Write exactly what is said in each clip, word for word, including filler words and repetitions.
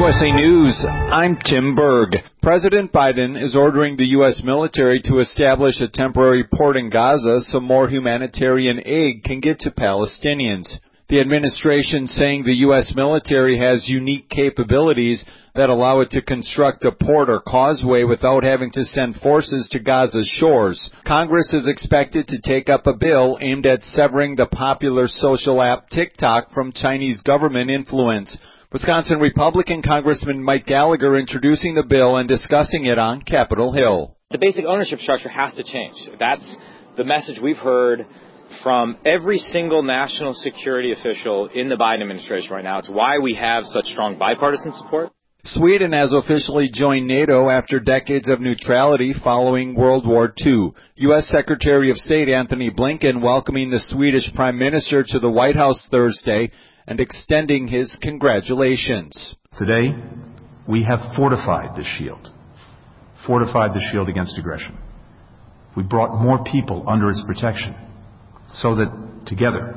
S A News, I'm Tim Berg. President Biden is ordering the U S military to establish a temporary port in Gaza so more humanitarian aid can get to Palestinians. The administration saying the U S military has unique capabilities that allow it to construct a port or causeway without having to send forces to Gaza's shores. Congress is expected to take up a bill aimed at severing the popular social app TikTok from Chinese government influence. Wisconsin Republican Congressman Mike Gallagher introducing the bill and discussing it on Capitol Hill. The basic ownership structure has to change. That's the message we've heard from every single national security official in the Biden administration right now. It's why we have such strong bipartisan support. Sweden has officially joined NATO after decades of neutrality following World War Two. U S Secretary of State Anthony Blinken welcoming the Swedish Prime Minister to the White House Thursday and extending his congratulations. Today, we have fortified the shield, fortified the shield against aggression. We brought more people under its protection so that together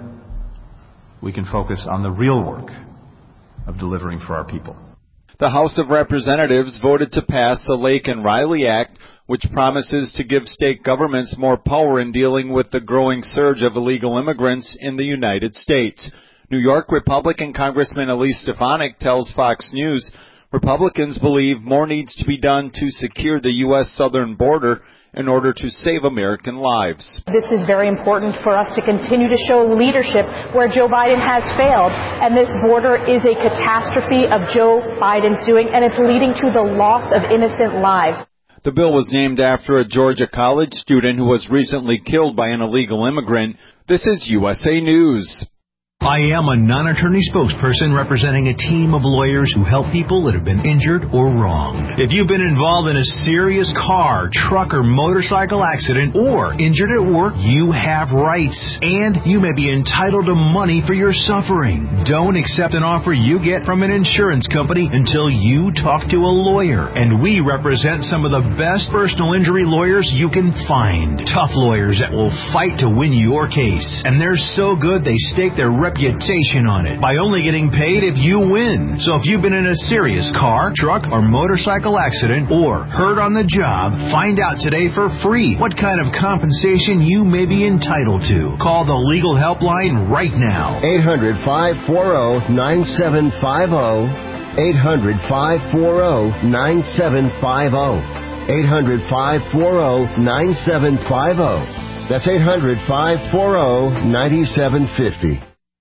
we can focus on the real work of delivering for our people. The House of Representatives voted to pass the Lake and Riley Act, which promises to give state governments more power in dealing with the growing surge of illegal immigrants in the United States. New York Republican Congressman Elise Stefanik tells Fox News Republicans believe more needs to be done to secure the U S southern border in order to save American lives. This is very important for us to continue to show leadership where Joe Biden has failed, and this border is a catastrophe of Joe Biden's doing, and it's leading to the loss of innocent lives. The bill was named after a Georgia college student who was recently killed by an illegal immigrant. This is U S A News. I am a non-attorney spokesperson representing a team of lawyers who help people that have been injured or wronged. If you've been involved in a serious car, truck, or motorcycle accident or injured at work, you have rights, and you may be entitled to money for your suffering. Don't accept an offer you get from an insurance company until you talk to a lawyer. And we represent some of the best personal injury lawyers you can find. Tough lawyers that will fight to win your case. And they're so good they stake their reputation reputation on it by only getting paid if you win. So if you've been in a serious car, truck, or motorcycle accident or hurt on the job, find out today for free what kind of compensation you may be entitled to. Call the legal helpline right now. eight hundred, five four zero, nine seven five zero. eight hundred, five four zero, nine seven five zero. eight hundred, five four zero, nine seven five zero. That's eight hundred, five four zero, nine seven five zero.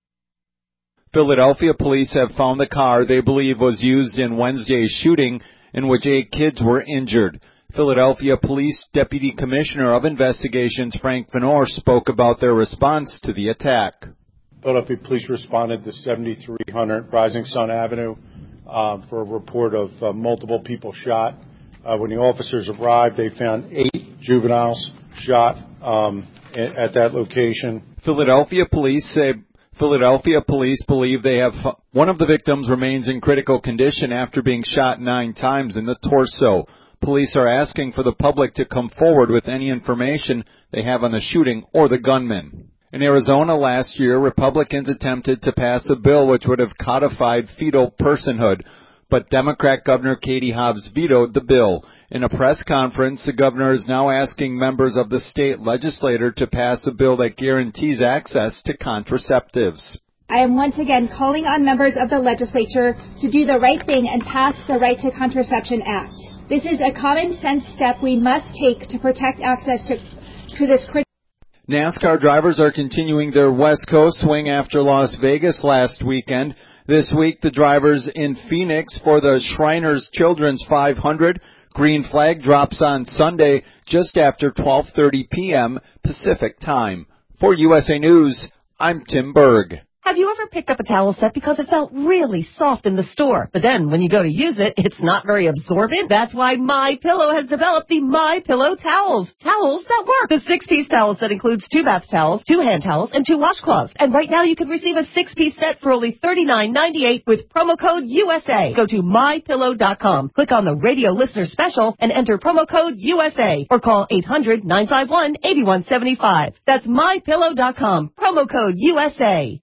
Philadelphia police have found the car they believe was used in Wednesday's shooting in which eight kids were injured. Philadelphia Police Deputy Commissioner of Investigations Frank Venor spoke about their response to the attack. Philadelphia Police responded to seventy-three hundred Rising Sun Avenue uh, for a report of uh, multiple people shot. Uh, when the officers arrived, they found eight juveniles shot um, at that location. Philadelphia Police say Philadelphia police believe they have one of the victims remains in critical condition after being shot nine times in the torso. Police are asking for the public to come forward with any information they have on the shooting or the gunman. In Arizona last year, Republicans attempted to pass a bill which would have codified fetal personhood, but Democrat Governor Katie Hobbs vetoed the bill. In a press conference, the governor is now asking members of the state legislature to pass a bill that guarantees access to contraceptives. I am once again calling on members of the legislature to do the right thing and pass the Right to Contraception Act. This is a common sense step we must take to protect access to, to this critical. NASCAR drivers are continuing their West Coast swing after Las Vegas last weekend. This week, the drivers in Phoenix for the Shriners Children's five hundred. Green flag drops on Sunday just after twelve thirty p.m. Pacific time. For U S A News, I'm Tim Berg. Have you ever picked up a towel set because it felt really soft in the store, but then when you go to use it, it's not very absorbent? That's why MyPillow has developed the MyPillow towels. Towels that work. The six-piece towel set includes two bath towels, two hand towels, and two washcloths. And right now you can receive a six-piece set for only thirty-nine ninety-eight with promo code U S A. Go to my pillow dot com, click on the radio listener special, and enter promo code U S A, or call eight hundred, nine five one, eight one seven five. That's my pillow dot com, promo code U S A.